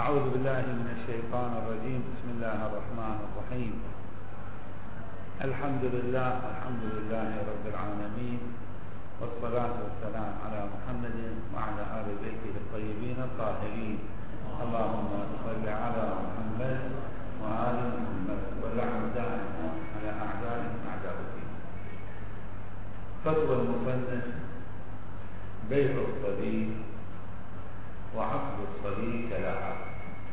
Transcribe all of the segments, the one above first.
أعوذ بالله من الشيطان الرجيم. بسم الله الرحمن الرحيم. الحمد لله رب العالمين، والصلاة والسلام على محمد وعلى آل بيته الطيبين الطاهرين. اللهم صل على محمد وآل محمد ولعن دائما على أعدائهم أعداء الدين. فتوى المصنف: بيع الصبي وعقد الصبي كلا عقد،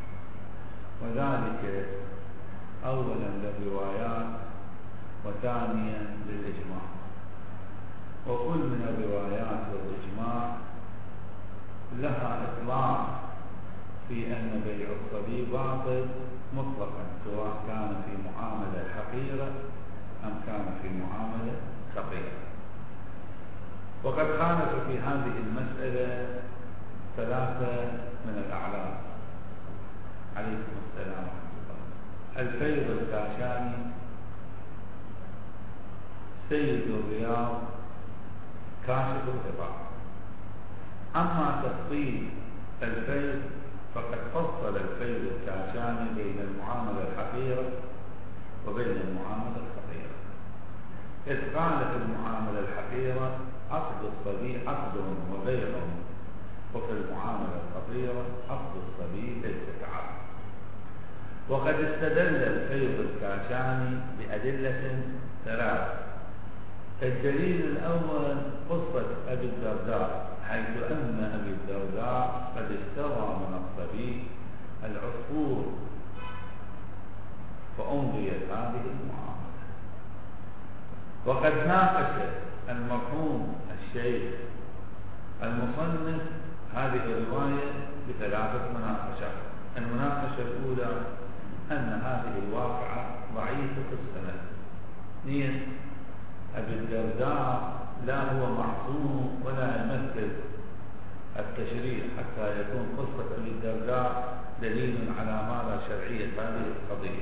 وذلك أولا للروايات وثانيا للإجماع. وكل من الروايات والإجماع لها إطلاق في أن بيع الصبي باطل مطلقا، سواء كان في معاملة حقيرة أم كان في معاملة خطيرة. وقد خالف في هذه المسألة ثلاثة من الأعلام عليكم السلام ورحمة الله: الفيض الكاشاني، سيد الرياض، كاشف الغطاء. أما تفصيل الفيض فقد فصل الفيض الكاشاني بين المعاملة الحقيرة وبين المعاملة الخطيرة، إذ قال في المعاملة الحقيرة: عقد الصبي عقد وبيع، وفي المعاملة الخطيرة عقد الصبي ليس كعقد. وقد استدل الفيض الكاشاني بأدلة ثلاث. الدليل الأول قصة أبي الدرداء، حيث أن أبي الدرداء قد اشترى من الصبي العصفور فأمضيت هذه المعاملة. وقد ناقش المرحوم الشيخ المصنف هذه الرواية بثلاثة مناقشات. المناقشة الأولى أن هذه الواقعة ضعيفة السند. اثنين: أبي الدرداء لا هو معصوم ولا يمثل التشريع حتى يكون قصة أبي الدرداء دليل على ماذا شرعية هذه القضية.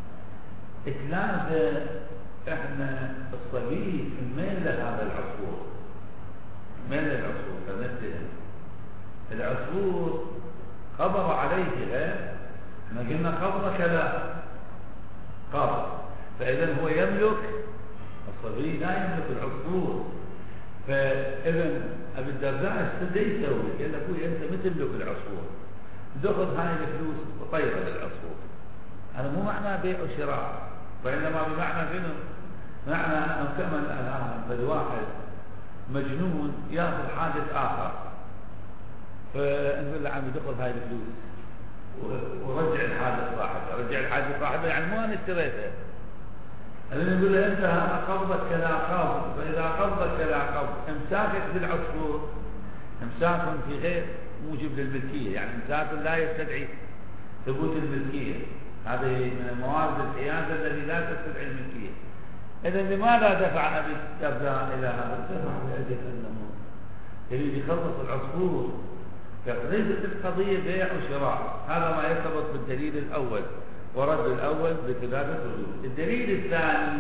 ثلاثة: احنا الصبي ميل لهذا العصفور، ميل للعصفور، فنتهم العصفور خبر عليه غير، احنا قلنا خبر كذا خبر، فإذا هو يملك الصبي، لا يملك العصفور. فإذا أبي الدرداء استدى يسوي، قال له: أبوي أنت ما تملك العصفور، تأخذ هاي الفلوس وطيرها للعصفور. هذا مو معنى بيع وشراء، وإنما بمعنى شنو؟ معنى أنه كما الآن بالواحد مجنون يأخذ حاجة آخر، فنقول له: عمي تأخذ هاي الفلوس ورجع الحاجة صاحبها، رجع الحاجة صاحبها، يعني مو أنا اشتريتها. أنا نقول له: أنت هذا قبضك كلا قبض، فإذا قبضك كلا قبض، إمساكك بالعصفور إمساك في غير موجب للملكية، يعني إمساك لا يستدعي ثبوت الملكية. هذه من الموارد الحيادة التي لا تستدعي الملكية. إذا لماذا دفع أبي الدرداء إلى هذا؟ دفع لأجل أنه يريد يخلص العصفور، فليست القضية بيع وشراء. هذا ما يرتبط بالدليل الأول، ورد الأول بثلاثة وجوه. الدليل الثاني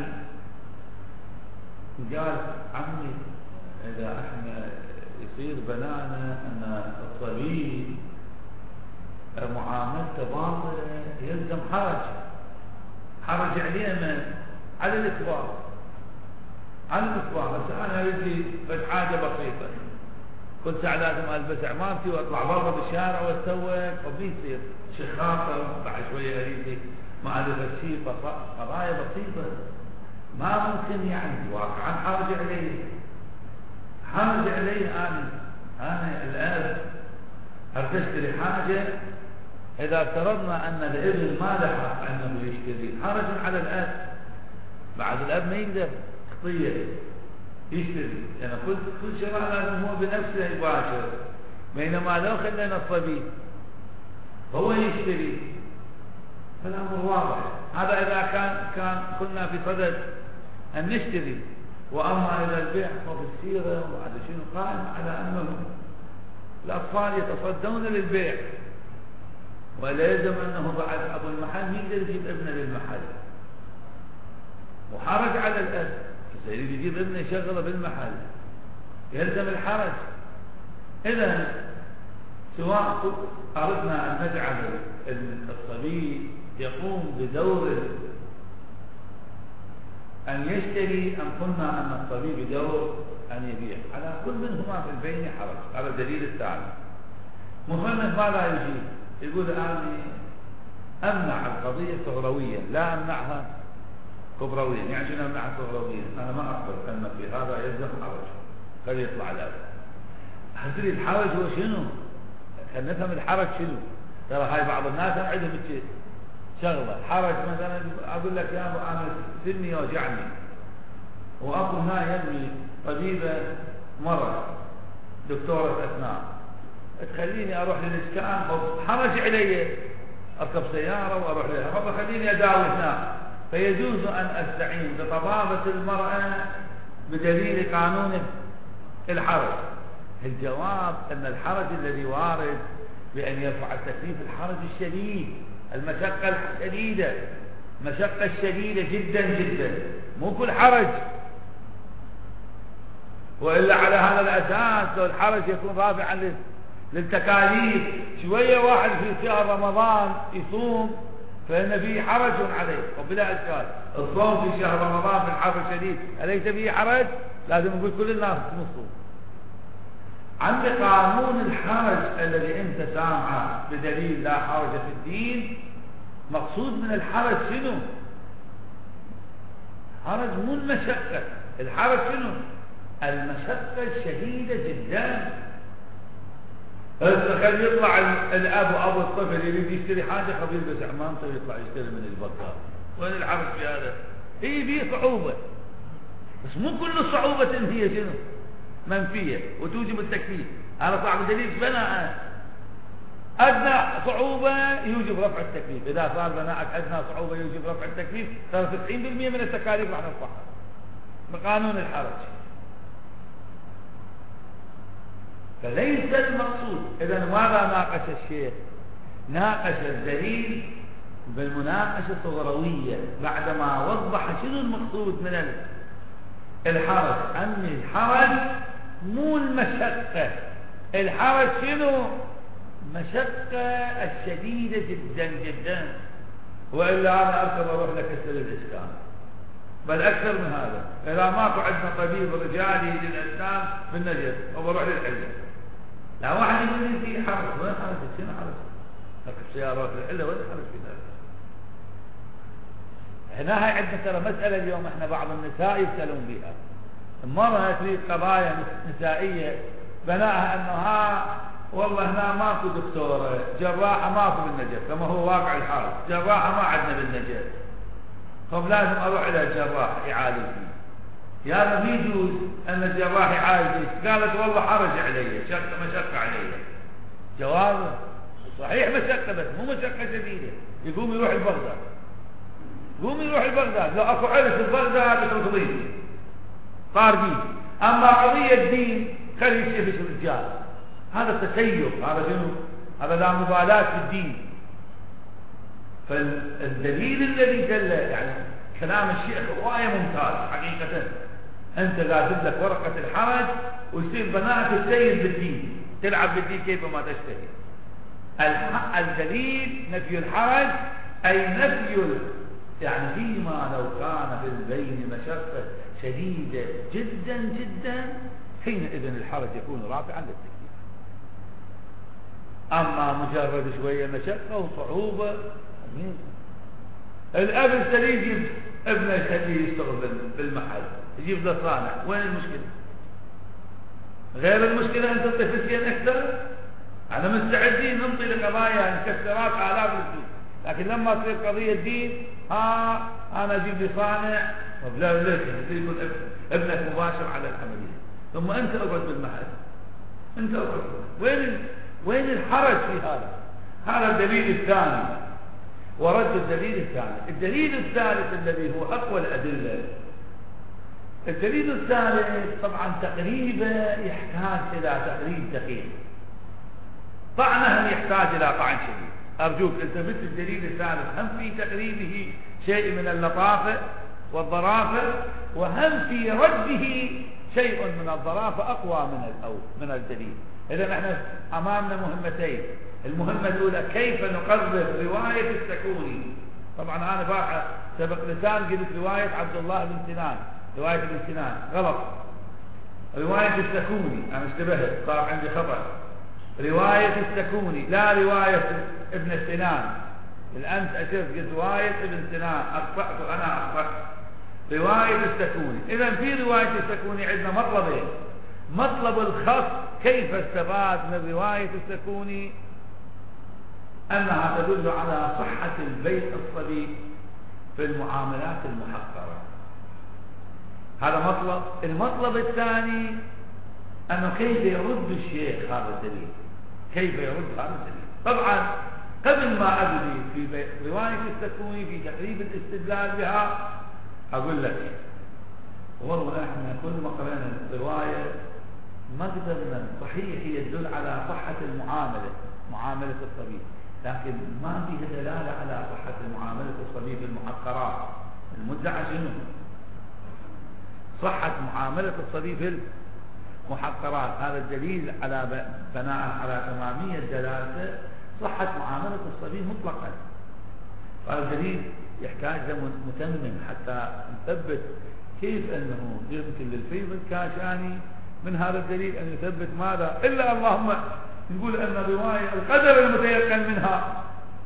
قال: عمي إذا احنا يصير بنانا أن الصبي معاملته باطلة يلزم حرج عليه من على الإكبار، بس أنا يجي بس حاجة بسيطة، كل ساعة لازم ألبس عمامتي وأطلع برا بالشارع وأتسوق، وبيصير شخاصة بعد شوية أريد ما ألبس شيء، قضايا بسيطة ما ممكن يعني واقعا حرج عليه. أنا الآن أريد أشتري حاجة، إذا افترضنا أن الابن ما له حق أنه يشتري، حرج على الأب. بعد الأب ما يقدر خطية يشتري، يعني كل شراء لازم هو بنفسه يباشر، بينما لو خلينا الصبي هو يشتري فالأمر واضح. هذا إذا كان كنا في صدد أن نشتري. وأما إذا البيع ففي السيرة وبعد شنو قائم على أنه الأطفال يتصدون للبيع، ولا يلزم أنه بعد أبو المحل يقدر يجيب ابنه للمحل، وحرج على الأب يريد يجيب ابنه يشغله بالمحل، يلزم الحرج. إذا سواء أردنا أن نجعل الصبي يقوم بدور أن يشتري أم قلنا أن الصبي بدور أن يبيع، على كل منهما في البين حرج. هذا الدليل الثاني. مصنف ماذا يجيب؟ يقول أنا أمنع القضية صغرويا لا أمنعها كبرويا. يعني شنو أمنعها صغرويا؟ أنا ما أقبل أن في هذا يلزم حرج، خلي يطلع الأب. أدري الحرج هو شنو؟ خلينا نفهم الحرج شنو. ترى هاي بعض الناس عندهم شغلة حرج، مثلا أقول لك يا أبو أنا سني يوجعني وأكو هنا يمي طبيبة مرض دكتورة أسنان، تخليني أروح للإسكان، حرج علي أركب سيارة وأروح لها، فخليني أداوي هناك. فيجوز أن أستعين بطبابة المرأة بدليل قانون الحرج. الجواب أن الحرج الذي وارد بأن يرفع التكليف الحرج الشديد، المشقة الشديدة، مشقة شديدة جدا جدا، مو كل حرج. وإلا على هذا الأساس لو الحرج يكون رافعا للتكاليف، شوية واحد في شهر رمضان يصوم فإن فيه حرج عليه وبلا إشكال. الصوم في شهر رمضان في الحر الشديد أليس فيه حرج؟ لازم نقول كل الناس نصوم. عند قانون الحرج الذي انت سامعه بدليل لا حرج في الدين، مقصود من الحرج شنو؟ حرج مو المشقة. الحرج شنو؟ المشقة الشديدة جدا. خلي يطلع الاب وابو الطفل يريد يشتري حاجه قبل بس عمامته يطلع يشتري من البقال. وين الحرج في هذا؟ هي فيه صعوبه، بس مو كل صعوبه هي شنو؟ منفيه وتوجب التكليف. هذا صاحب دليل بناء ادنى صعوبه يوجب رفع التكليف. اذا صار بناءك ادنى صعوبه يوجب رفع التكليف، ترى 90% من التكاليف راح نرفعها بقانون الحرج. فليس المقصود. إذا ماذا ناقش الشيخ؟ ناقش الدليل بالمناقشة صغروية بعدما وضح شنو المقصود من الحرج. أن الحرج مو المشقة، الحرج شنو؟ مشقة الشديدة جدا جدا. وإلا أنا أركض أروح لك الإسكان، بل أكثر من هذا. إذا ماكو عندنا طبيب رجالي للأسنان بالنجف وبروح للحلة، لا واحد يقول لي في حرج. وين حرج؟ شنو حرج؟ ركب سيارة في الحلة، وين حرج في ذلك؟ هنا هاي عندنا ترى مسألة اليوم احنا بعض النساء يسألون بها. المرأة تريد قضايا نسائية بناءها انه ها والله هنا ماكو دكتورة جراحة ماكو بالنجف، كما هو واقع الحال، جراحة ما عندنا بالنجف، طب لازم اروح الى جراح يعالج فيه. يا ما يجوز ان الجراح يعالج فيه. قالت والله حرج علي، مشقة علي. جواب صحيح مشقة، بس مو مشقة شديدة. يقوم يروح البغداد، يقوم يروح البغداد، لو اكو عرس البغداد بترفضيه طارقين. اما قضية دين خلي يشوف الرجال، هذا تسيب، هذا شنو؟ هذا لا مبالاة في الدين. فالدليل الذي دل يعني كلام الشيخ رواية ممتاز حقيقة. أنت لازم لك ورقة الحرج ويصير بناءك السيد بالدين، تلعب بالدين كيفما تشتهي. الدليل نفي الحرج أي نفي يعني فيما لو كان في البين مشقة شديدة جدا جدا، حينئذ الحرج يكون رافعا للتكليف. أما مجرد شوية مشقة وصعوبة، الأب السليم يجيب ابنه يخليه يشتغل بالمحل، يجيب له صانع، وين المشكلة؟ غير المشكلة أن تعطي فسيا أكثر. أنا مستعدين نمضي لقضايا مكسرات آلاف الفلوس، لكن لما تصير قضية دين أنا أجيب لي صانع، لا ليش يكون ابنك مباشر على العملية، ثم أنت أقعد بالمحل، أنت أقعد. وين الحرج في هذا؟ هذا الدليل الثاني. ورد الدليل الثاني. الدليل الثالث الذي هو أقوى الأدلة، الدليل الثالث طبعا تقريبا يحتاج إلى تقريب دقيق، طعنه يحتاج إلى طعن شديد. أرجوك التفت الدليل الثالث، هم في تقريبه شيء من اللطافة والظرافة، وهم في رده شيء من الظرافة أقوى من الدليل. إذا نحن أمامنا مهمتين. المهمة الأولى كيف نقرر رواية السكوني. طبعا أنا بارحة سبق لسان قلت رواية عبد الله بن سنان، رواية ابن سنان غلط، رواية السكوني أنا اشتبهت صار عندي خطأ، رواية السكوني لا رواية ابن سنان. الأمس أشرت قلت رواية ابن سنان، أخطأت أنا أخطأت، رواية السكوني. إذا في رواية السكوني عندنا مطلبين. مطلب الخاص كيف استفاد من رواية السكوني أنها تدل على صحة البيع الصبي في المعاملات المحقرة، هذا مطلب. المطلب الثاني أنه كيف يرد الشيخ هذا الدليل، كيف يرد هذا الدليل. طبعا قبل ما أبدي في رواية السكوني في تقريب الاستدلال بها أقول لك والله احنا كل ما قرأنا الرواية ما قدرنا، صحيح هي تدل على صحة المعاملة، معاملة الصبي، لكن ما فيها دلالة على صحة معاملة الصبي في المحقرات. المدعى شنو؟ صحة معاملة الصبي في المحقرات. هذا الدليل على بناء على تمامية دلالته صحة معاملة الصبي مطلقا. هذا الدليل يحتاج متمم حتى نثبت كيف أنه يمكن للفيض الكاشاني من هذا الدليل أن يثبت ماذا، إلا اللهم نقول أن الرواية القدر المتيقن منها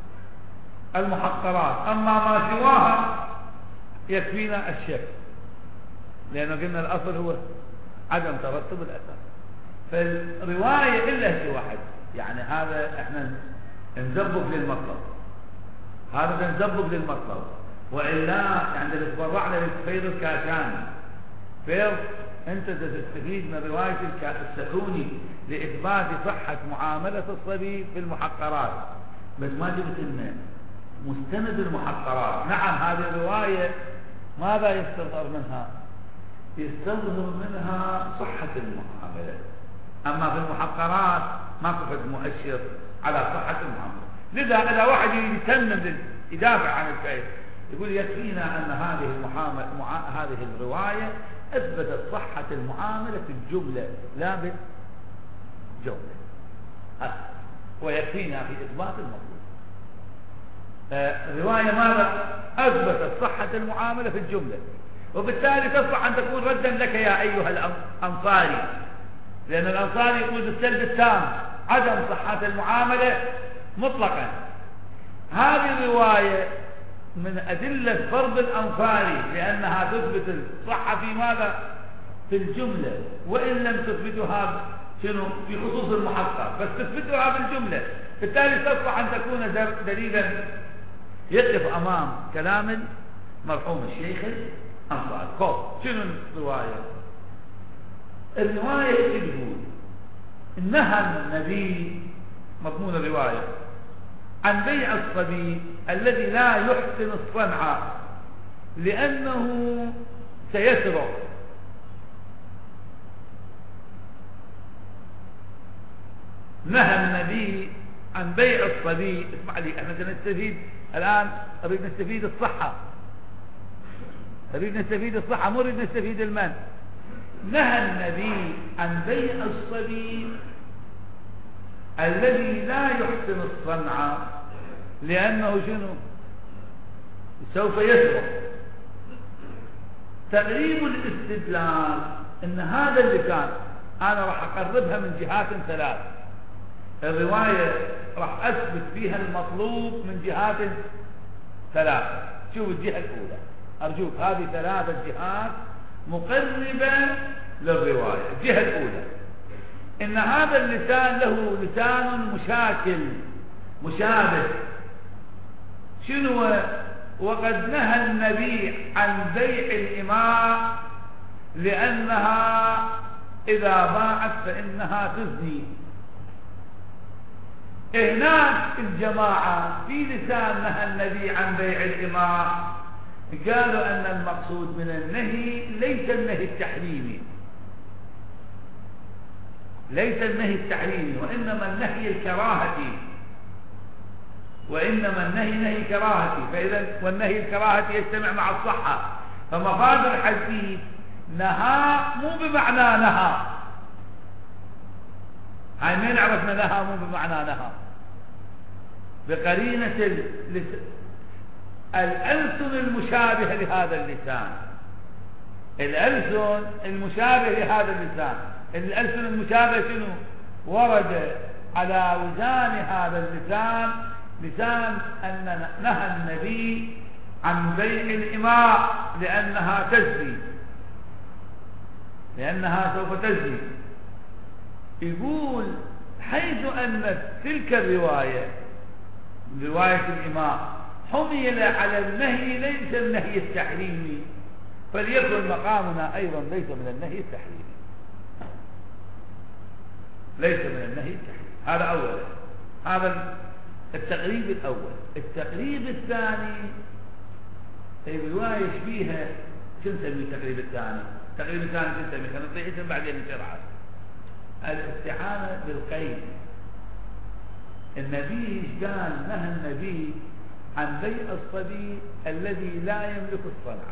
المحقرات، أما ما سواها يكفينا الشك، لأنه قلنا الأصل هو عدم ترتب الأثر. فالرواية إلا شيء واحد، يعني هذا احنا نزبق للمطلب، هذا نزبق للمطلب، وإلا عندما تبرعنا للفيض الكاشاني فيض أنت تستفيد من رواية السكوني لإثبات صحة معاملة الصبي في المحقرات، بس ما جبت لنا مستند المحقرات. نعم هذه الرواية ماذا يستظهر منها؟ يستظهر منها صحة المعاملة، أما في المحقرات ما كفت مؤشر على صحة المعاملة. لذا إذا واحد يتمم يدافع عن الفيض يقول يكفينا أن هذه الرواية أثبتت صحة المعاملة في الجملة لا بالجملة، ويكفينا في إثبات المطلوب. الرواية ماذا؟ أثبتت صحة المعاملة في الجملة، وبالتالي تصلح أن تكون ردا لك يا أيها الأنصاري، لأن الأنصاري يقول بالسلب التام عدم صحة المعاملة مطلقا. هذه الرواية من أدلة فرض الأنصاري لأنها تثبت الصحة في ماذا؟ في الجملة، وإن لم تثبتها شنو؟ في خصوص المحقق، بس تثبتها في الجملة، بالتالي تصلح أن تكون دليلا يقف أمام كلام مرحوم الشيخ الأنصاري. شنو الرواية؟ الرواية تقول نهى النبي مضمون الرواية عن بيع الصبي الذي لا يحسن الصنعة لأنه سيسرق. نهى النبي عن بيع الصبي. اسمع لي، احنا سنستفيد الآن، أريد نستفيد الصحة، أريد نستفيد الصحة، مو أريد نستفيد المال. نهى النبي عن بيع الصبي الذي لا يحسن الصنعة لأنه شنو؟ سوف يسرق. تقريب الاستدلال ان هذا اللي كان، انا راح اقربها من جهات ثلاث. الرواية راح اثبت فيها المطلوب من جهات ثلاثة. شوف الجهة الاولى، ارجوك هذه ثلاثة جهات مقربة للرواية. الجهة الاولى ان هذا اللسان له لسان مشاكل مشابه. شنو؟ وقد نهى النبي عن بيع الإماء لأنها إذا باعت فإنها تزني. هناك الجماعة في لسان نهى النبي عن بيع الإماء قالوا أن المقصود من النهي ليس النهي التحريمي، ليس النهي التحريمي، وإنما النهي الكراهتي، وإنما النهي نهي كراهتي. فإذا والنهي الكراهتي يجتمع مع الصحة، فمفاد الحديث نهى مو بمعنى نهى، هاي من عرفنا لها مو بمعنى لها، بقرينة الألسن المشابهة لهذا اللسان، الألسن المشابه لهذا اللسان. الألسن المشابه شنو؟ ورد على وزان هذا اللسان لسان أن نهى النبي عن بيع الإماء لأنها تزني، لأنها سوف تزني. يقول حيث أن تلك الرواية، رواية الإماء، حمل على النهي ليس النهي التحريمي، فليكن مقامنا أيضا ليس من النهي التحريمي، ليس من النهي التحريمي. هذا أولا، هذا التقريب الأول. التقريب الثاني الرواية فيها شو نسمي التقريب الثاني؟ التقريب الثاني شو نسمي؟ خلينا نطيح اسم بعدين نشرحه. الاستعانة بالقيد. النبي قال نهى النبي عن بيع الصبي الذي لا يملك الصنعة،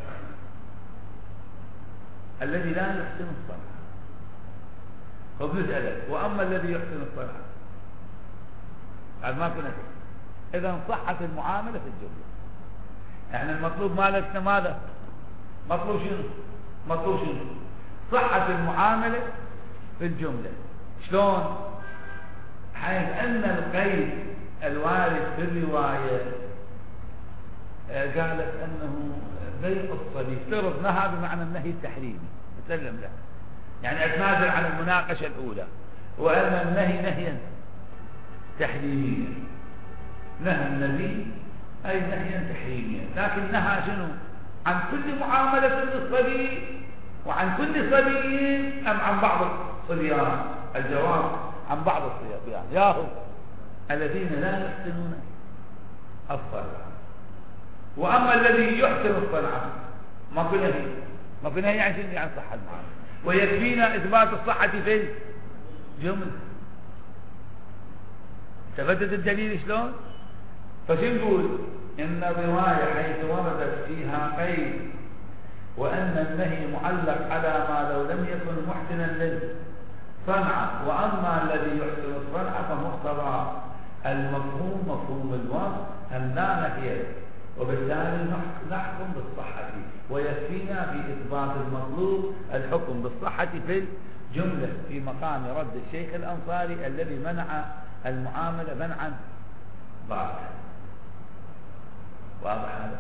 الذي لا يحسن الصنعة. خذ نسألك، وأما الذي يحسن الصنعة هذا ما كنا فيه. إذا صحت المعاملة في الجملة. احنا المطلوب مالتنا ماذا؟ مطلوب شنو؟ مطلوب شنو؟ صحت المعاملة في الجملة. شلون؟ حيث أن القيد الوارد في الرواية قالت أنه بيع الصبي، افترض نهى بمعنى النهي التحريمي، أسلم له، يعني أتنازل عن المناقشة الأولى، وأن النهي نهيا تحريميا. نهى النبي أي نهيا تحريميا، لكن نهى شنو؟ عن كل معاملة للصبي وعن كل صبي أم عن بعض الصبيان؟ الجواب عن بعض الصبيان، ياهو الذين لا يحسنون الصنعة. وأما الذي يحسن الصنعة ما في نهي، ما في نهي عن شنو؟ عن صحة المعاملة. ويكفينا إثبات الصحة في الجملة. تفدد الدليل شلون؟ فشو نقول؟ إن الرواية حيث وردت فيها قيد وأن النهي معلق على ما لو لم يكن محسنا للصنعة، وأما الذي يحسن الصنعة فمقتضى المفهوم مفهوم الوصف أن لا نهي، وبالتالي نحكم بالصحة، ويكفينا في إثبات المطلوب الحكم بالصحة في الجملة في مقام رد الشيخ الأنصاري الذي منع المعاملة منعا باطلا. واضح هذا؟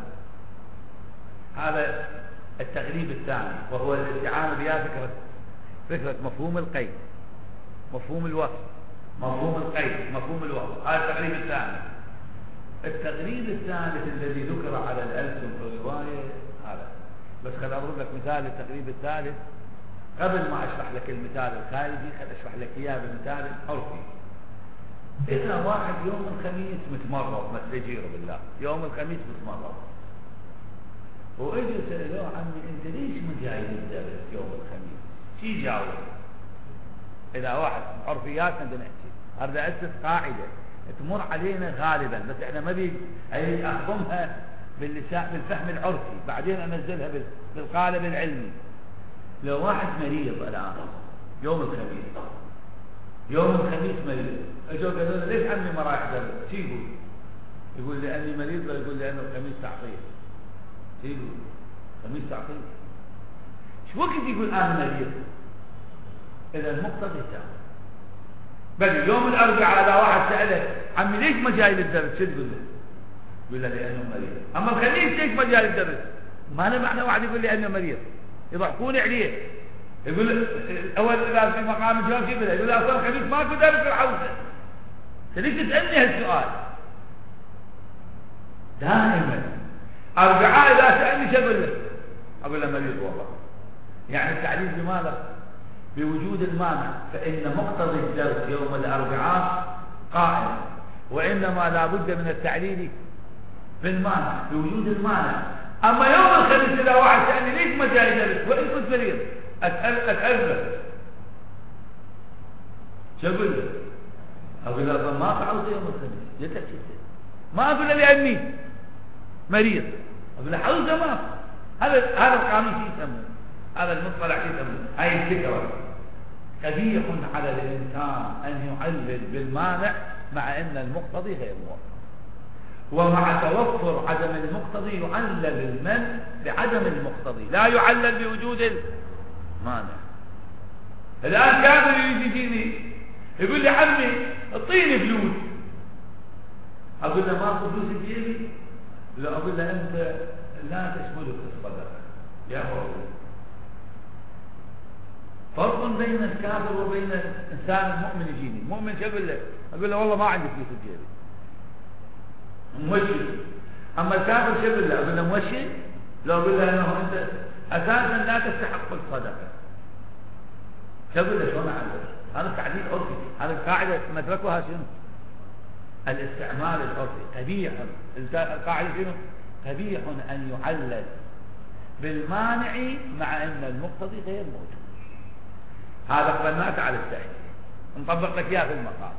هذا التغليب الثاني، وهو الاستعانة بها فكرة مفهوم القيد، مفهوم الوصف، مفهوم القيد، مفهوم الوصف. هذا التغليب الثاني. التغليب الثالث الذي ذكر على الألسن في الرواية هذا. بس خل أضرب لك مثال التغليب الثالث قبل ما أشرح لك المثال الخارجي. خل أشرح لك إياه بمثال عرفي. إذا واحد يوم الخميس متمرض، مستجير بالله، يوم الخميس متمرض، وإجوا سألوه عمي أنت ليش ما جاي للدرس يوم الخميس؟ شي جاوب؟ إذا واحد عرفياتنا بدنا نحكي، أريد أسس قاعدة تمر علينا غالبا، بس إحنا ما أريد أخدمها بالفهم العرفي، بعدين أنزلها بالقالب العلمي. لو واحد مريض الآن يوم الخميس، يوم الخميس مريض، اجوا قالوا له ليش عمي ما رايح درس؟ شو يقول؟ يقول لاني مريض، ولا يقول لانه الخميس تعطيل؟ شو يقول؟ الخميس تعطيل؟ شو وقت يقول انا مريض؟ اذا المقتضي تام. بل يوم الاربعاء اذا واحد ساله عمي ليش ما جاي للدرس؟ شو تقول له؟ يقول له لانه مريض. اما الخميس ليش ما جاي للدرس؟ ما له معنى واحد يقول لانه مريض، يضحكون عليه. يقول اول اذا في مقام الجواب شو بده؟ يقول اصلا الخميس ماكو درس في الحوزه. ليش تسالني هالسؤال؟ دائما اربعاء اذا سالني شو اقول له؟ اقول له مريض والله. يعني التعليل بماذا؟ بوجود المانع، فان مقتضي الدرس يوم الاربعاء قائم، وانما لا بد من التعليل بالمانع، بوجود المانع. اما يوم الخميس اذا واحد سالني ليش ما جاي درس وان كنت مريض، أتأذى شو أقول له؟ أقول له ما تعوض يوم الخميس، جدا جدا. ما أقول له لأني مريض، أقول له حوزة ما. هذا القانون شو يسمونه؟ هذا المصطلح شو يسمونه؟ هاي الفكرة. قبيح على الإنسان أن يعلل بالمانع مع أن المقتضي غير موفر، ومع توفر عدم المقتضي يعلل المنع بعدم المقتضي، لا يعلل بوجود المانع. الآن كافر يجيني يقول لي عمي اعطيني فلوس، أقول له ماكو فلوس بجيبي؟ لا، أقول له أنت لا تشملك الصدقة يا رجل. فرق بين الكافر وبين الإنسان المؤمن. يجيني مؤمن شو أقول له؟ أقول له والله ما عندي فلوس بجيبي، موشي. أما الكافر شو أقول له؟ أقول له موشي؟ لو أقول له أنه أنت أساسا لا تستحق الصدقة، شو أقول له؟ شلون أعرف؟ هذا تعديل عرفي، هذا القاعدة مدركها شنو؟ الاستعمال العرفي. قبيح القاعدة شنو؟ قبيح أن يعلل بالمانع مع أن المقتضي غير موجود. هذا قبلناه على التحديد، نطبق لك إياه في المقام.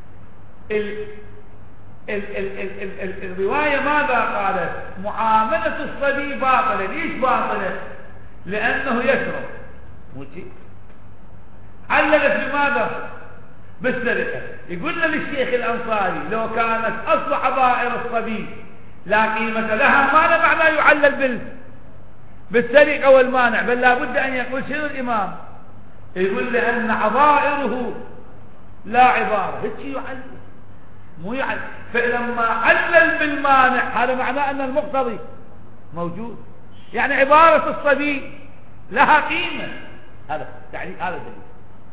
الرواية ماذا قالت؟ معاملة الصبي باطلة. ليش باطلة؟ لأنه يشرب. موشي. عللت بماذا؟ بالسرقة. يقول للشيخ الأنصاري لو كانت أصل عبائر الصبي لا قيمة لها ما معنى يعلل بالسرقة والمانع، بل لا بد أن يقول شنو الإمام؟ يقول لأن عبائره لا عبارة، هيك يعلل مو يعلل. فلما علل بالمانع هذا معناه أن المقتضي موجود، يعني عبارة الصبي لها قيمة. هذا تعليل، هذا دليل.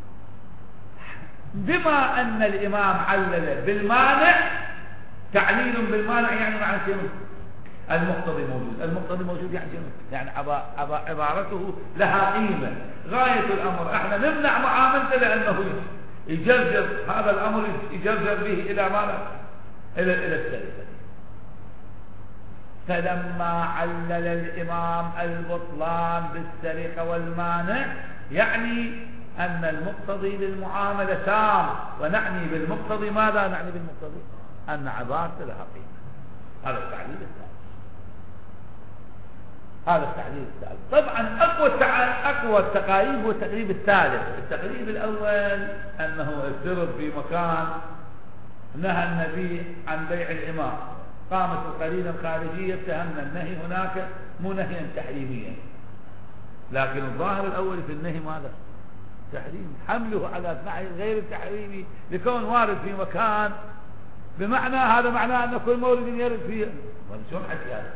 بما أن الإمام علل بالمانع، تعليل بالمانع يعني معنى شنو؟ المقتضي موجود. المقتضي موجود يعني شنو؟ يعني عبارته لها قيمة. غاية الأمر احنا نمنع معاملته لأنه يجرجر هذا الأمر، يجرجر به إلى ماذا؟ إلى السرقة. فلما علل الإمام البطلان بالسرقة والمانع يعني أن المقتضي للمعاملة تام، ونعني بالمقتضي ماذا؟ نعني بالمقتضي أن عبارته لها قيمة. هذا التعليل الثالث. هذا التعليل الثالث. طبعا أقوى التقاريب هو التقريب الثالث. التقريب الأول أنه افترض في مكان نهى النبي عن بيع الإمام، قامت القرينة الخارجية اتهمنا النهي هناك مو نهيا تحريميا، لكن الظاهر الأول في النهي ماذا؟ تحريم. حمله على النهي غير التحريمي لكون وارد في مكان، بمعنى هذا معناه أن كل مورد يرد فيه. شلون حكي هذا؟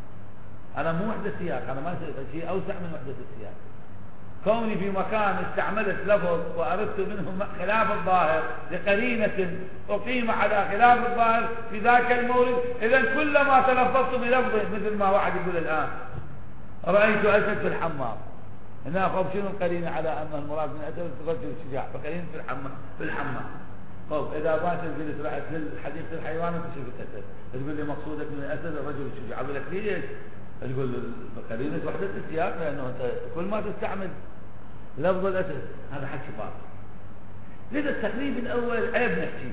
أنا مو وحدة سياق، أنا ما شيء أوسع من وحدة السياق. كوني في مكان استعملت لفظ وأردت منه خلاف الظاهر لقرينة أقيم على خلاف الظاهر في ذاك المورد، إذن كلما تلفظت بلفظ مثل ما واحد يقول الآن رأيت أسد في الحمام، هنا خب شنو القرينة على أن المراد من أسد الرجل الشجاع، فقرينة في الحمام. طب إذا بات الجلس رحت لحديقة الحيوان وشفت أسد، تقول لي مقصودك من الأسد الرجل الشجاع، أقول لك ليش؟ تقول قرينة وحدة السياق، لأنه أنت كل ما تستعمل لفظ الأسد هذا حكي باطل. لذا التقريب الأول عيب نحكي،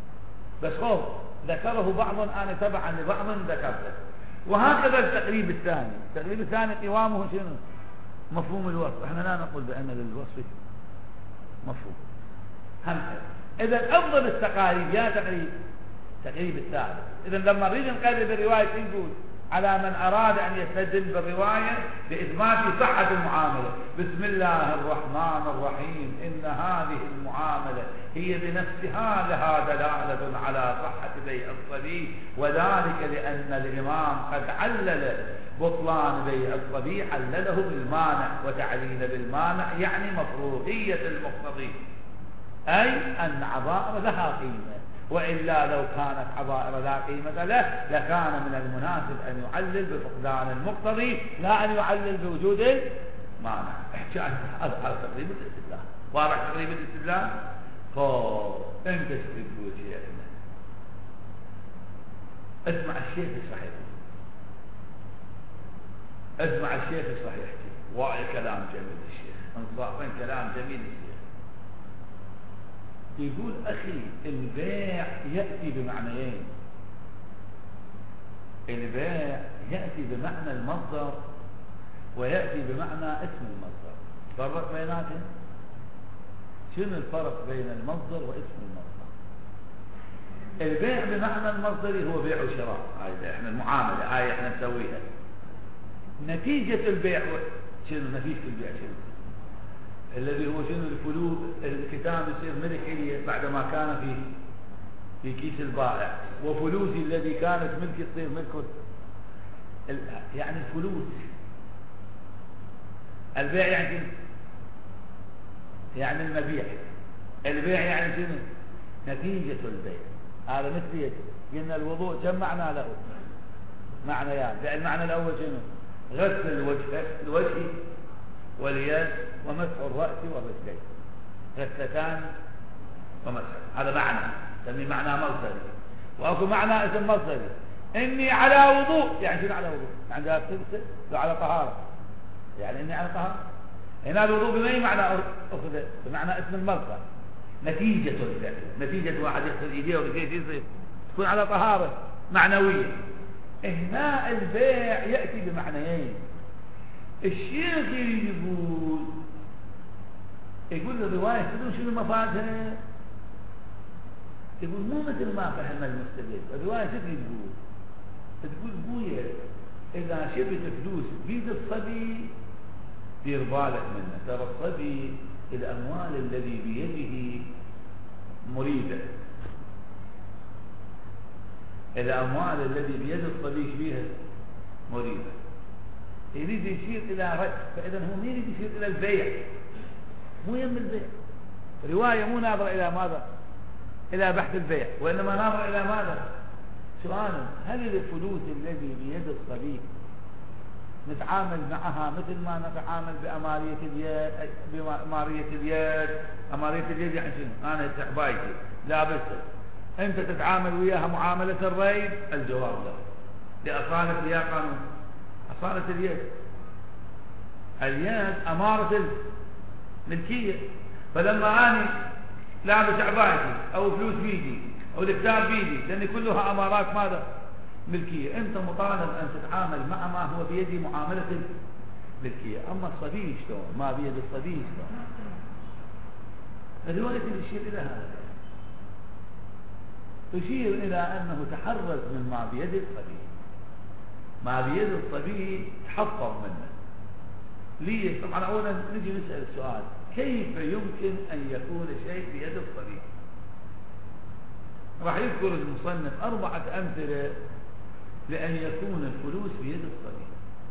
بس خوف ذكره بعض أنا تبعا لبعض ذكرته. وهكذا التقريب الثاني. التقريب الثاني قوامه شنو؟ مفهوم الوصف. احنا لا نقول بأن للوصف مفهوم. همسة. إذا أفضل التقاريب يا تقريب الثالث. إذا لما نريد نقرب الرواية نقول على من أراد أن يستدل بالرواية بإثبات صحة المعاملة، بسم الله الرحمن الرحيم إن هذه المعاملة هي بنفسها لها دلالة على صحة بيع الصبي، وذلك لأن الإمام قد علل بطلان بيع الصبي، علله بالمانع، وتعليل بالمانع يعني مفروغية المقتضي، أي أن عبائر لها قيمة، وإلا لو كانت عبائر لا قيمة له لكان من المناسب أن يعلل بفقدان المقتضي لا أن يعلل بوجود المانع. هذا تقريب الاستدلال. واضح تقريب الاستدلال؟ انت تقول شيء اسمع الشيخ اشرح يقول، اسمع الشيخ اشرح يحكي. واعي كلام جميل الشيخ، انصافا كلام جميل الشيخ. يقول أخي البيع يأتي بمعنيين. البيع يأتي بمعنى المصدر ويأتي بمعنى اسم المصدر. فرق بيناتهم. شنو الفرق بين المصدر واسم المصدر؟ البيع بمعنى المصدري هو بيع وشراء، هاي احنا المعاملة هاي احنا نسويها. نتيجة البيع شنو نتيجة البيع؟ شنو الذي هو شنو؟ الفلوس. الكتاب يصير ملك إلي بعد ما كان في كيس البائع، وفلوسي الذي كانت ملكي تصير ملكه. يعني الفلوس. البيع يعني شنو؟ يعني المبيع. البيع يعني شنو؟ نتيجة البيع. هذا مثل قلنا الوضوء كم معنى له؟ معنى يعني المعنى الأول شنو؟ غسل الوجه واليد ومسح الرأس والرجلين، غسلتان ومسح. هذا معنى نسميه معنى مصدري. واكو معنى اسم مصدري، اني على وضوء. يعني شنو على وضوء؟ يعني لا تغسل لا على طهارة، يعني اني على طهارة. هنا الوضوء بما معنى اخذ بمعنى اسم المصدر، نتيجة الفعل. نتيجة واحد يغسل ايديه ورجليه يصير تكون على طهارة معنوية. هنا البيع يأتي بمعنيين. الشيخ يقول الرواية تدرون شنو مفادها؟ يقول مو مثل ما فهم المستدل. الرواية شنو تقول بويا إذا شفت فلوس بيد الصبي دير بالك منه، ترى الصبي الأموال الذي بيده مريدة. الأموال الذي بيد الصبي بيها مريدة، يريد يشير إلى رد. فإذا هو ما يريد يشير إلى البيع، مو يم البيع. رواية مو ناظرة إلى ماذا؟ إلى بحث البيع، وإنما ناظرة إلى ماذا؟ سؤال: هل الفلوس الذي بيد الصبي نتعامل معها مثل ما نتعامل بأمارية اليد؟ بأمارية اليد، أمارية اليد يعني شنو؟ أنا حبايتي لابسها، أنت تتعامل وياها معاملة الريب؟ الجواب لا، لأصالة ويا قانون أصالة اليد. اليد أمارة الملكية. فلما أنا لابس عبايتي أو فلوس بيدي أو الكتاب بيدي، لأن كلها أمارات ماذا؟ ملكية. أنت مطالب أن تتعامل مع ما هو بيدي معاملة الملكية. أما الصبي شلون؟ ما بيد الصبي شلون؟ الرواية تشير إلى هذا، تشير إلى أنه تحرز من ما بيد الصبي. ما بيد الصبي تحفظ منه. ليش؟ طبعا أولا نجي نسأل السؤال: كيف يمكن أن يكون شيء بيد الصبي؟ راح يذكر المصنف 4 أمثلة لأن يكون الفلوس بيد الصبي.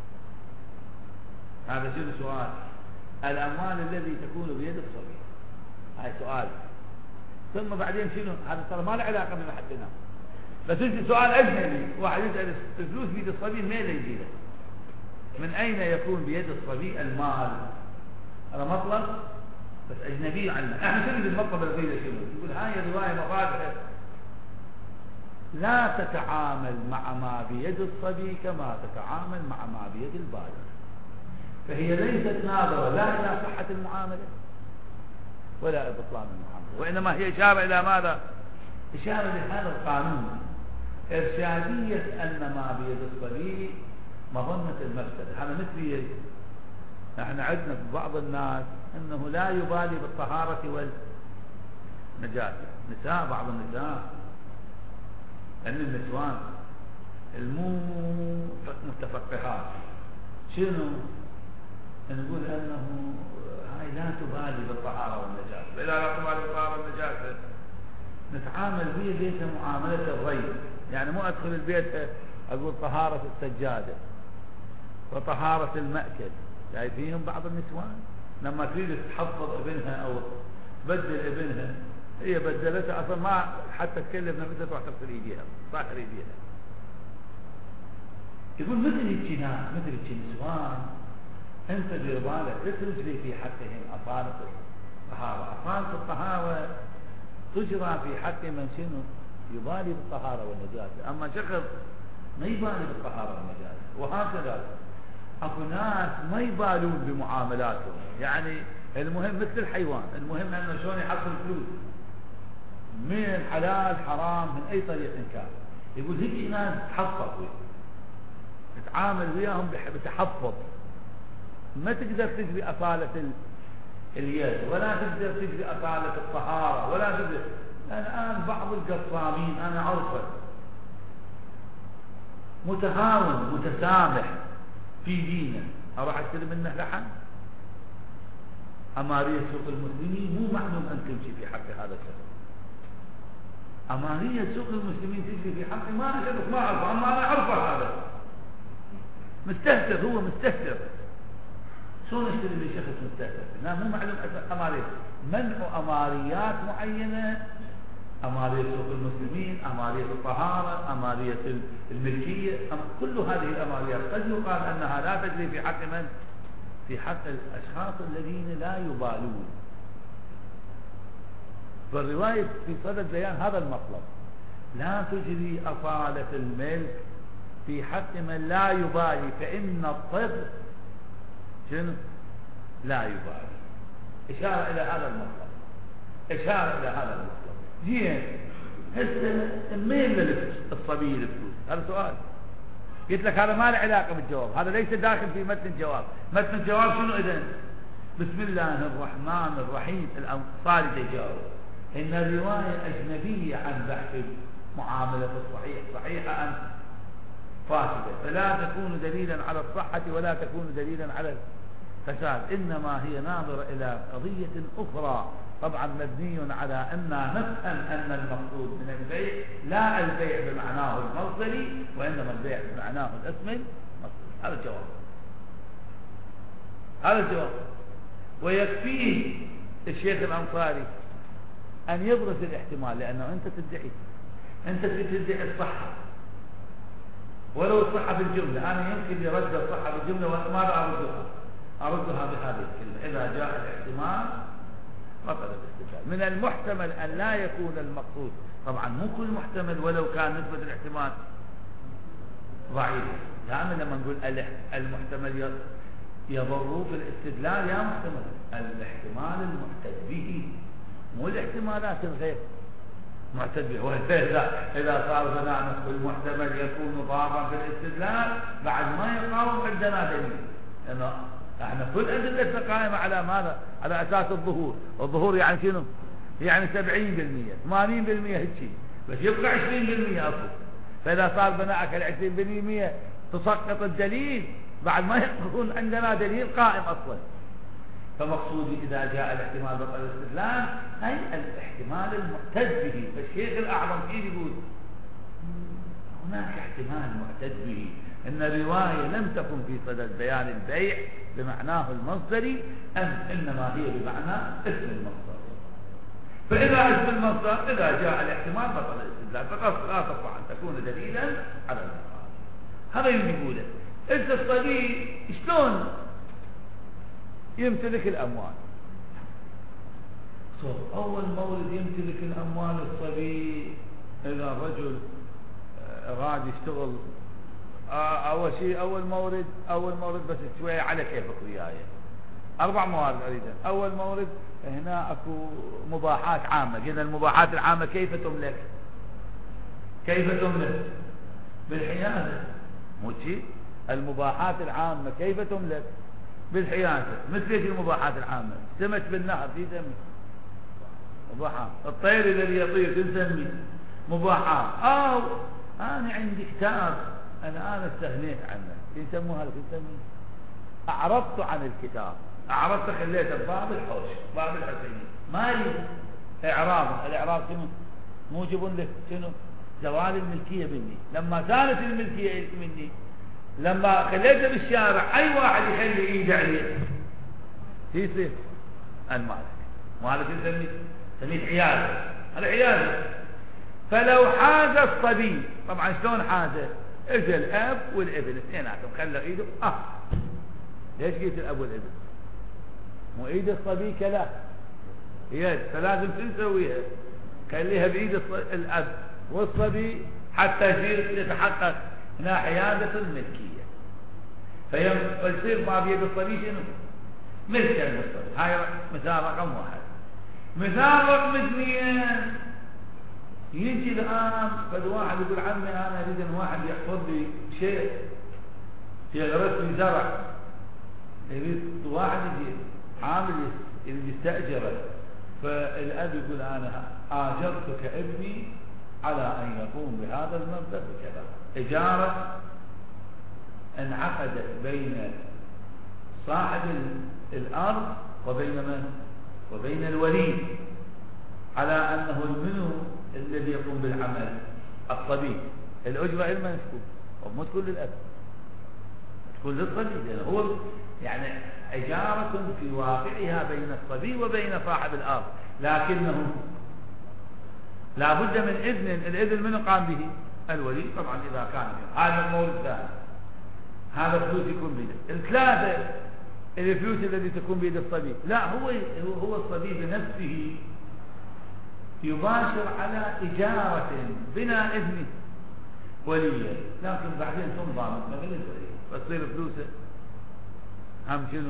هذا شنو سؤال؟ الأموال الذي تكون بيد الصبي، هاي سؤال. ثم بعدين شنو؟ هذا ترى ما له علاقة بمحلنا، بس انت سؤال أجنبي. واحد يسأل الفلوس بيد الصبي، ما يجي له من أين يكون بيد الصبي المال؟ هذا مطلب بس أجنبي عنا. احنا شنو المطلب الغير شنو؟ يقول هاي الرواية مفادها لا تتعامل مع ما بيد الصبي كما تتعامل مع ما بيد البالغ. فهي ليست ناظرة لا إلى صحة المعاملة ولا بطلان المعاملة، وإنما هي إشارة إلى ماذا؟ إشارة لهذا القانون، إرشادية أن ما بيد الصبي مظنة المفسدة. هذا مثل نحن عندنا في بعض الناس أنه لا يبالي بالطهارة والنجاسة. نساء، بعض النساء أن النسوان المو متفقهات شنو؟ نقول أنه هاي لا تبالي بالطهارة والنجاسة. إذا لا تبالي بالطهارة والنجاسة نتعامل بيه ليس معاملة الري. يعني مو أدخل البيت أقول طهارة السجادة وطهارة المأكل. شايفينهم بعض النسوان لما تريد تحفظ ابنها أو تبدل ابنها، هي بدلتها أصلا ما حتى تكلم نفسها تروح تغسل ايديها طاهر ايديها. يقول مثل الجناس مثل النسوان انت دير بالك لا تجري في حقهم أصالة الطهارة. أصالة الطهارة تجرى في حق من شنو؟ يبالي بالطهارة والنجاسة. أما شخص ما يبالي بالطهارة والنجاسة. وهكذا اكو ناس ما يبالون بمعاملاتهم، يعني المهم مثل الحيوان، المهم انه شلون يحصل فلوس من حلال حرام من اي طريق كان. يقول هيك ناس تحفظ تتعامل وياهم بتحفظ، ما تقدر تجري أصالة اليد، ولا تقدر تجري أصالة الطهارة، ولا تقدر. الآن بعض القصامين أنا أعرفه متهاون متسامح في دينه، أروح أشتري منه لحم. أمارية سوق المسلمين مو معلوم أن تمشي في حق هذا الشخص. أمارية سوق المسلمين تجري في حقي ما أعرف، ما أعرف، أما أنا أعرفه هذا مستهتر، هو مستهتر. شلون نشتري من شخص مستهتر؟ لا مو معلوم أمارية. منع أماريات معينة، أمارية سوق المسلمين، أمارية الطهارة، أمارية الملكية، كل هذه الأماريات قد يقال أنها لا تجري في حق من؟ في حق الأشخاص الذين لا يبالون. فالرواية في صدد بيان هذا المطلب، لا تجري أصالة الملك في حق من لا يبالي، فإن الطفل شنو؟ لا يبالي. إشارة إلى هذا المطلب، إشارة إلى هذا المطلب. زين، هسه منين للفلوس الصبي الفلوس؟ هذا سؤال. قلت لك هذا ما له علاقة بالجواب، هذا ليس داخل في متن الجواب. متن الجواب شنو إذن؟ بسم الله الرحمن الرحيم. الأنصاري يجاوب إن الرواية أجنبية عن بحث معاملة الصحيح، صحيحة أم فاسدة، فلا تكون دليلا على الصحة ولا تكون دليلا على الفساد، إنما هي ناظرة إلى قضية أخرى. طبعا مبني على أن نفهم أن المقصود من البيع لا البيع بمعناه المصدري، وإنما البيع بمعناه الاسمي. هذا الجواب، هذا الجواب. ويكفيه الشيخ الأنصاري أن يبرز الاحتمال، لأنه أنت تدعي الصحة، ولو الصحة بالجملة. أنا يمكن يرد الصحة بالجملة وماذا أردها بهذه الكلمة. إذا جاء الاحتمال بطل الاستدلال. من المحتمل أن لا يكون المقصود، طبعا مو كل محتمل ولو كان نسبة الاحتمال ضعيفة. دائما لما نقول المحتمل يضر في الاستدلال، يا محتمل الاحتمال المعتد به، مو الاحتمالات الغير معتد به. إذا صار بناء المحتمل يكون ضارا في الاستدلال بعد ما يقاوم عندنا دليل، لأنه احنا كل أدلتنا قائمة على ماذا؟ على أساس الظهور. الظهور يعني شنو؟ يعني 70%، 80% هيك، بس يبقى 20% أصل. فإذا صار بناءك ال 20% تسقط الدليل بعد ما يكون عندنا دليل قائم أصلا. فمقصودي إذا جاء الاحتمال بطل الاستدلال أي الاحتمال المعتد به. فالشيخ الأعظم فيه يقول هناك احتمال معتد به، أن الرواية لم تكن في صدد بيان البيع بمعناه المصدري، إنما هي بمعنى اسم المصدر. فإذا اسم المصدر إذا جاء الاحتمال بطل الاستدلال، فقط لا تستطيع أن تكون دليلا على المقام. هذا يقوله. إنت الصبي شلون يمتلك الأموال؟ أول مورد يمتلك الأموال الصبي إذا الرجل غاد يشتغل. أول شيء أول مورد بس شوية على كيفك وياي. 4 موارد أريدها. أول مورد هنا أكو مباحات عامة. قلنا المباحات العامة كيف تملك؟ بالحيازة، مو شيء. المباحات العامة كيف تملك؟ بالحيازة. مثل المباحات العامة، سمك بالنهر في سمي مباحات، الطير الذي يطير تسمي مباحات. أو أنا عندي كتاب أنا استغنيت عنه، يسموها نسميه أعرضت عن الكتاب، أعرضت خليته بباب الحوش، باب الحسيني، ما يريد إعراض. الإعراض شنو؟ موجب له شنو؟ زوال الملكية مني. لما زالت الملكية مني، لما خليته بالشارع، أي واحد يخلي إيده عليه يصير المالك. مالك سميت حيازة، هذا حيازة. فلو حاز الصبي، طبعا شلون حازه؟ اجى الاب والابن اثنيناتهم خلوا ايده. ليش قلت الاب والابن؟ مو ايد الصبي كلا يد، فلازم تسويها خليها بايد الاب والصبي حتى يتحقق هنا حيازة الملكية. فيصير ما بيد الصبي شنو؟ ملك المصطبي. هاي مثال رقم 1. مثال رقم 2، يجي الآن قد واحد يقول عمي أنا أريد أن واحد يحفظ لي شيء، يغرس لي زرع، يريد واحد يجي عامل يستأجره، فالأب يقول أنا آجرتك ابني على أن يقوم بهذا المبلغ بكذا. إجارة انعقدت بين صاحب الأرض وبين من؟ وبين الولي، على أنه المنو الذي يقوم بالعمل؟ الصبي. الأجرة إلما تكون ومو تكون للأب، تكون للصبي، لأنه هو يعني إجارة في واقعها بين الصبي وبين صاحب الأرض، لكنه لا بد من إذن. الإذن من قام به؟ الولي طبعا إذا كان به. هذا المورد الثاني، هذا فلوس يكون بيده. الثلاثة الفلوس التي تكون بيد الصبي، لا هو الصبي بنفسه يباشر على إجارة بلا إذن وليه، لكن بعدين تنضى مثل الولي فتصير فلوسه هم شنو؟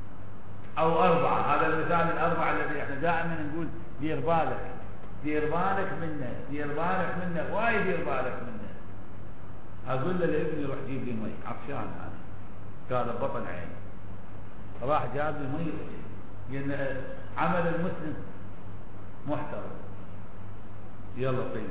أو أربعة. هذا المثال الأربعة الذي احنا دائما نقول دير بالك، دير بالك منه، دير بالك منه، وايد دير بالك منه. أقول له لابني روح جيب لي مي، عطشان أنا، قال بطن عيني، راح جاب لي مي. قلنا عمل المسلم محترم، يلا طين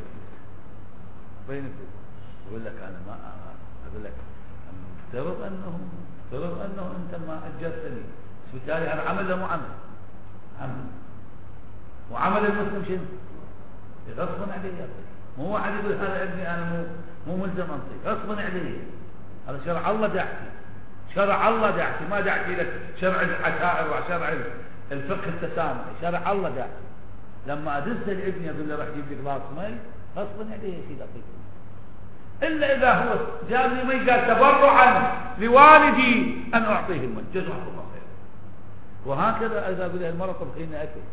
فلوس. يقول لك أنا ما أقول لك افترض أنه أنت ما أجرتني، بالتالي هذا عمل له مو عمل. وعمل المسلم شنو؟ غصبا عليه يعطي. مو واحد يقول هذا ابني أنا مو ملزم أنطي، غصبا عليه. هذا شرع الله دعتي، شرع الله دعتي، ما دعتي لك شرع العشائر وشرع الفقه التسامحي، شرع الله دعتي. لما أدز لابني أقول له راح جيب لي غلاس مي، غصبا عليه يصير أعطيك. إلا إذا هو جاب لي مي قال تبرعا لوالدي أن أعطيه المي، جزاك الله خير. وهكذا إذا أقول المرأة طبخين أكل،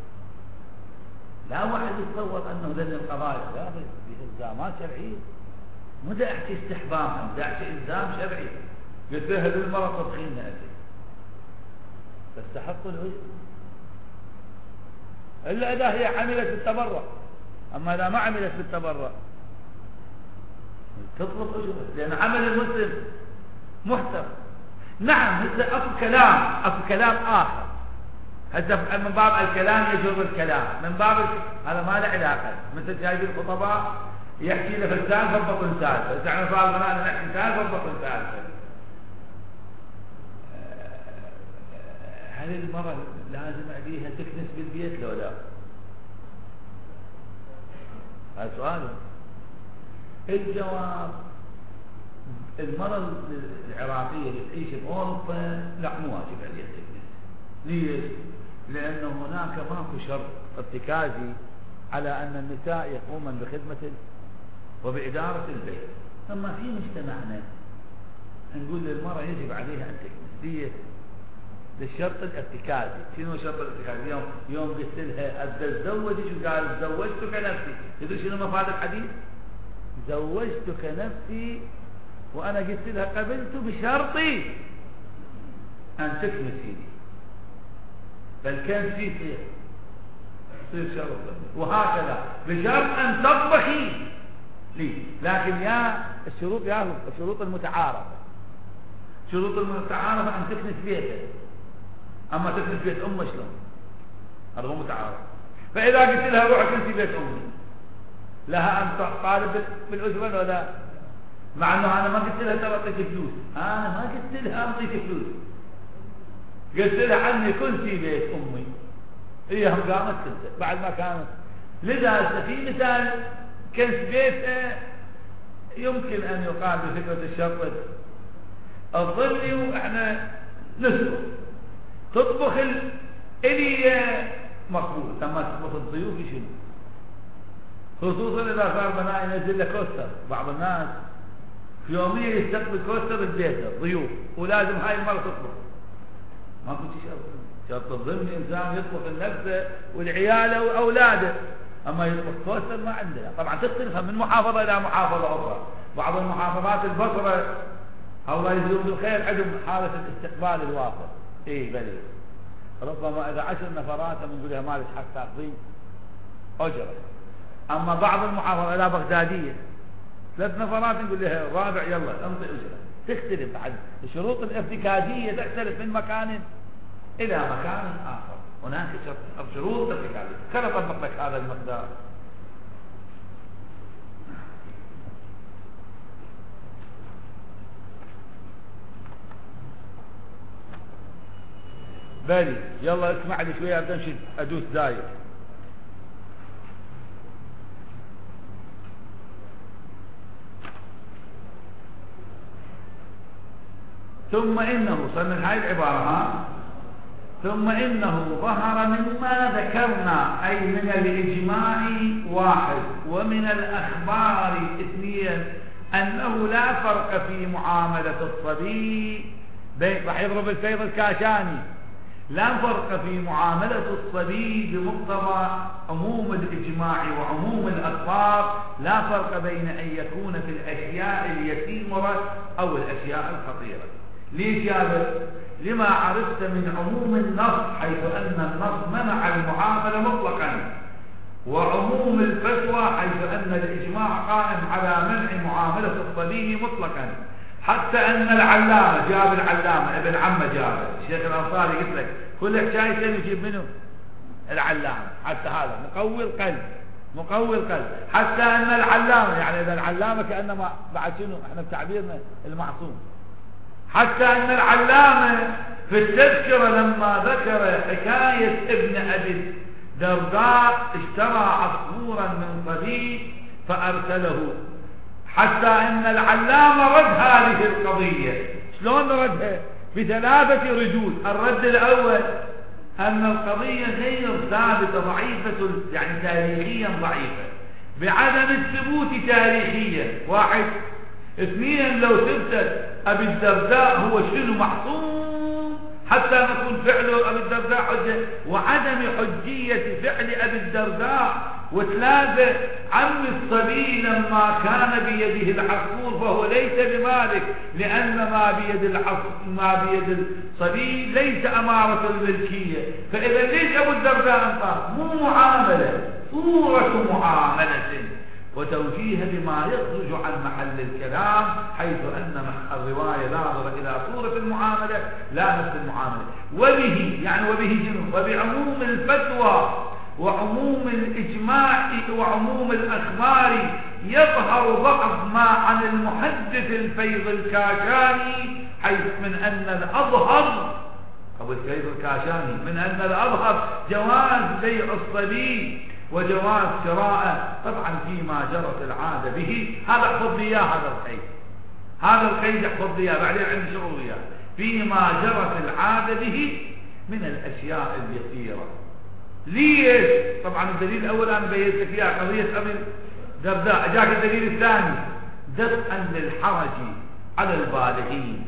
لا واحد يتصور أنه ذل القضايا، لا بإلزامات شرعية، مو دا أحكي استحبابا، دا أحكي إلزام شرعي. قلت له هذه المرأة طبخين أكل تستحق الأجر، إلا إذا هي عملت بالتبرع. أما إذا ما عملت بالتبرع تطلب أجر، لأن عمل المسلم محترم. نعم هذا أكو كلام آخر، هذا من باب الكلام يجر الكلام، من باب هذا ما له علاقة. مثل جايب الخطباء يحكي له فلسان فبطن ثالثة، تعرف صار زمان نحكي ثالث فبطن ثالثة. هل المرأة لازم عليها تكنس بالبيت لو لا؟ هذا سؤال. الجواب المرأة العراقية اللي تعيش بأوروبا لا مو واجب عليها تكنس. ليش؟ لأنه هناك ماكو شرط ارتكازي على أن النساء يقومن بخدمة وبإدارة البيت. أما في مجتمعنا نقول للمرأة يجب عليها أن تكنس. ليش؟ للشرط الارتكازي. شنو الشرط الارتكازي؟ يوم قلت لها أتزوجك وقال زوجتك نفسي، تدري شنو مفاد الحديث؟ زوجتك نفسي وأنا قلت لها قبلت بشرطي أن تكنسي لي، بل كان في يصير شرط، وهكذا بشرط أن تطبخي لي. لكن يا الشروط يا الشروط المتعارفة، شروط المتعارفة أن تكنس بيته، أما تكنس بيت أمه شلون؟ هذا هو متعارف. فإذا قلت لها روح كنسي بيت أمي، لها أن تطالب بالأجرة ولا لا؟ مع أنه أنا ما قلت لها ترى أعطيك فلوس، أنا ما قلت لها أعطيك فلوس، قلت لها عني كنسي بيت أمي، هي هم قامت كنسي بعد ما كانت. لذا في مثال كنس بيت يمكن أن يقال بفكرة الشرط الظلي، وإحنا نسبه تطبخ اللي مقبول. لما تطبخ الضيوف شنو؟ خصوصا إذا صار بناء ينزل له كوستر. بعض الناس في يومية يستقبل كوستر بالبيت ضيوف، ولازم هاي المرة تطبخ. ما كنت شرط الضمن إنسان يطبخ لنفسه والعيال وأولاده، أما يطبخ كوستر ما عندنا. طبعا تختلف من محافظة إلى محافظة أخرى. بعض المحافظات البصرة الله يجزيهم بالخير عندهم حالة الاستقبال الوافر، إيه بلي ربما إذا 10 نفرات نقول لها مالك حق تأخذين أجرة. أما بعض المحافظات إلى بغدادية 3 نفرات نقول لها الرابع يلا انطي أجرة. تختلف. بعد الشروط الارتكازية تختلف من مكان إلى مكان آخر. هناك شروط تطبق عليه. كان أطبق لك هذا المقدار. بالي يلا اسمع لي شوية أبدأ أمشي أدوس داير. ثم إنه صار هاي العبارة ثم إنه ظهر مما ذكرنا أي من الإجماع واحد ومن الأخبار اثنين أنه لا فرق في معاملة الصبي راح يضرب الفيض الكاشاني لا فرق في معاملة الصبي بمقتضى عموم الإجماع وعموم الأخبار لا فرق بين أن يكون في الأشياء اليسيرة أو الأشياء الخطيرة. ليش يا لما عرفت من عموم النص حيث أن النص منع المعاملة مطلقا وعموم الفتوى حيث أن الإجماع قائم على منع معاملة الصبي مطلقا حتى أن العلامة جاب العلامة ابن عمه جاب الشيخ الأنصاري قلت لك كل حكاية يجيب منه العلامة حتى هذا مقوي القلب حتى أن العلامة يعني إذا العلامة كأنما بعد شنو احنا بتعبيرنا المعصوم حتى أن العلامة في التذكرة لما ذكر حكاية ابن أبي الدرداء اشترى عصفورا من صبي فأرسله حتى أن العلامة رد هذه القضية. شلون ردها؟ بثلاثة ردود. الرد الأول أن القضية غير ثابتة ضعيفة يعني تاريخيا ضعيفة بعدم الثبوت تاريخيا واحد. اثنين لو ثبتت أبي الدرداء هو شنو معصوم حتى نقول فعله أبي الدرداء حجة وعدم حجية فعل أبي الدرداء. وثلاثة عم الصبي لما كان بيده العصفور فهو ليس بمالك لأن ما بيد الصبي ليس أمارة الملكية. فإذا ليش أبو الدرداء انطاق؟ مو معاملة صورة معاملة وتوجيه بما يخرج عن محل الكلام حيث أن الرواية ناظرة إلى صورة المعاملة لا نفس المعاملة. وبه يعني وبه جنوب وبعموم الفتوى وعموم الإجماع وعموم الأخبار يظهر ضعف ما عن المحدث الفيض الكاشاني حيث من أن الأظهر أبو الفيض الكاشاني من أن الأظهر جواز بيع الصبي وجواز شراءه طبعا فيما جرت العادة به. هذا احفظ لي اياه هذا القيد احفظ لي اياه بعدين عندي شغل وياه. فيما جرت العادة به من الأشياء اليسيرة. ليش؟ طبعا الدليل الأول أنا بينت لك إياه قضية أبي الدرداء. جاك الدليل الثاني دفعا للحرج على البالغين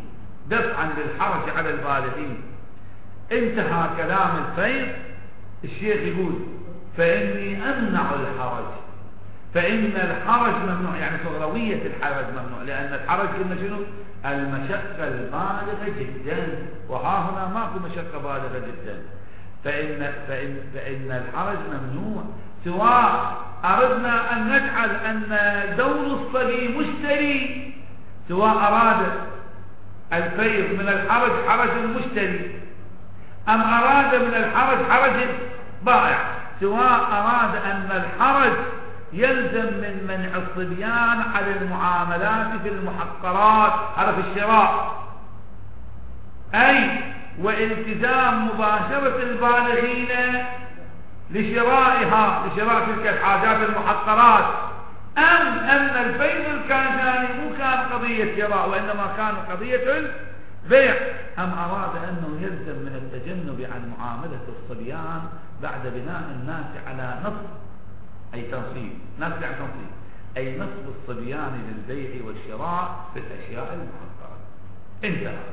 انتهى كلام الفيض. الشيخ يقول فإني أمنع الحرج فإن الحرج ممنوع يعني صغروية الحرج ممنوع لأن الحرج قلنا شنو؟ المشقة البالغة جدا وها هنا ماكو مشقة بالغة جدا. فإن الحرج ممنوع سواء أردنا أن نجعل أن دور الصبي مشتري سواء أراد الفيض من الحرج حرج المشتري أم أراد من الحرج حرج بائع سواء أراد أن الحرج يلزم من منع الصبيان على المعاملات في المحقرات على في الشراء أي والتزام مباشرة البالغين لشراء تلك الحاجات المحقرات أم أن الفيض الكاشاني مو كان قضية شراء وإنما كان قضية البيع أم أراد أنه يلزم من التجنب عن معاملة الصبيان بعد بناء الناس على نصب أي تنصيب أي نصب الصبيان للبيع والشراء في الأشياء المحقرة. انتهى.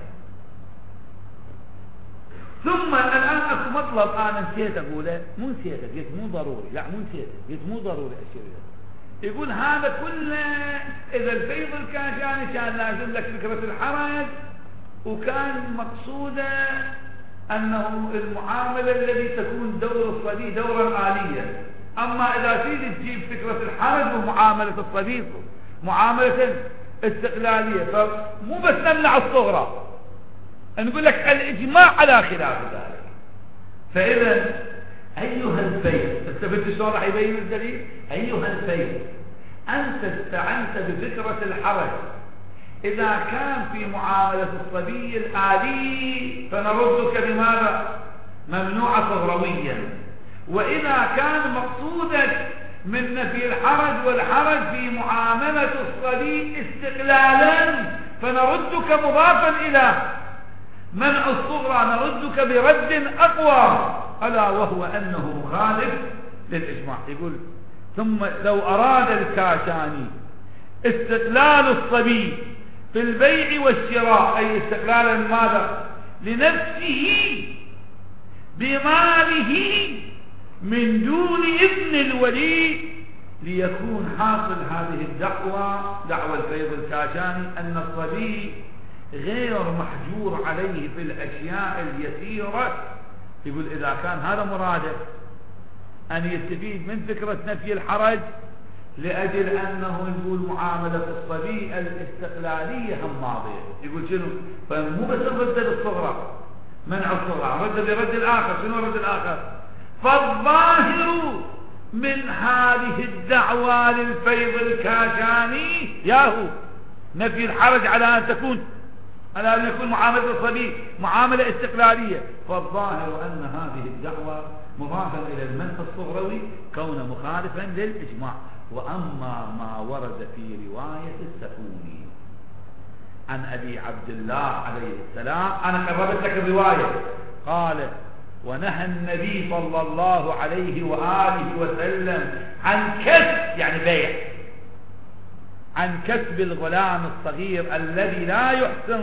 ثم الآن أكو مطلب أنا نسيت أقوله مو نسيته قلت مو ضروري لا مو نسيته قلت مو ضروري أشياء. يقول هذا كله إذا الفيض الكاشاني كان لازم لك فكرة الحرج وكان مقصوده أنه المعاملة الذي تكون دور الصبي دورا آليا. أما إذا تجيب فكرة الحرج ومعاملة الصبي معاملة استقلالية فمو بس نمنع الصغرى نقول لك الإجماع على خلاف ذلك فإذا أيها الفيل، استفدت شلون راح يبين الدليل؟ أيها الفيل، أنت استعنت بفكرة الحرج إذا كان في معاملة الصبي الآلي فنردك بماذا؟ ممنوع صغرويا. وإذا كان مقصودك من نفي الحرج والحرج في معاملة الصبي استقلالا فنردك مضافا إلى منع الصغرى، نردك برد أقوى، ألا وهو أنه مخالف للإجماع. يقول ثم لو أراد الكاشاني استقلال الصبي في البيع والشراء، أي استقلالا ماذا؟ لنفسه بماله من دون ابن الولي، ليكون حاصل هذه الدعوة، دعوة الفيض الكاشاني، أن الصبي غير محجور عليه في الأشياء اليسيرة. يقول إذا كان هذا مراده أن يستفيد من فكرة نفي الحرج لأجل أنه يقول معاملة الصبي الاستقلالية هم ماضية، يقول شنو؟ فمو بس الرد للصغرى، منع الصغرى، رد برد الآخر. شنو رد الآخر؟ فالظاهر من هذه الدعوة للفيض الكاشاني ياهو نفي الحرج على أن يكون معاملة الصبي معاملة استقلالية. فالظاهر أن هذه الدعوة مضافا إلى المنع الصغروي كون مخالفا للإجماع. وأما ما ورد في رواية السكوني عن أبي عبد الله عليه السلام، أنا قربت لك الرواية، قال ونهى النبي صلى الله عليه وآله وسلم عن كسب، يعني بيع، عن كسب الغلام الصغير الذي لا يحسن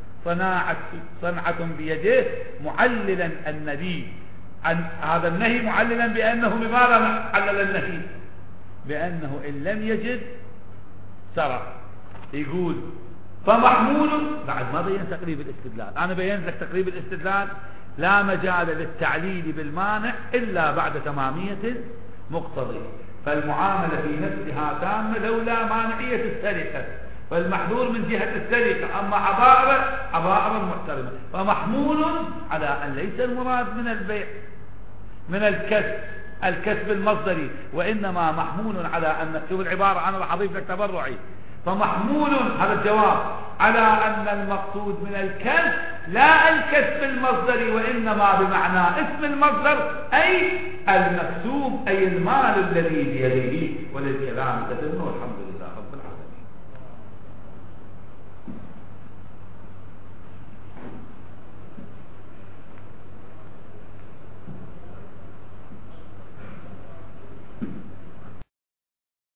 صنعة بيده، معللا النبي عن هذا النهي، معللا بأنه بماذا علل النهي؟ بأنه إن لم يجد سرق. يقول فمحمول، بعد ما بين تقريب الاستدلال، أنا بينت لك تقريب الاستدلال لا مجال للتعليل بالمانع إلا بعد تمامية المقتضي. فالمعاملة في نفسها تامة لولا مانعية السرقة، فالمحظور من جهة السرقة، أما عبارة محترمة. فمحمول على أن ليس المراد من البيع من الكسب المصدري، وإنما محمول على أن، شوف العبارة أنا راح أضيف لك تبرعي، فمحمول هذا الجواب على أن المقصود من الكسب لا الكسب المصدري، وإنما بمعنى اسم المصدر أي المكسوب، أي المال الذي بيده. وللكلام تتم، والحمد لله.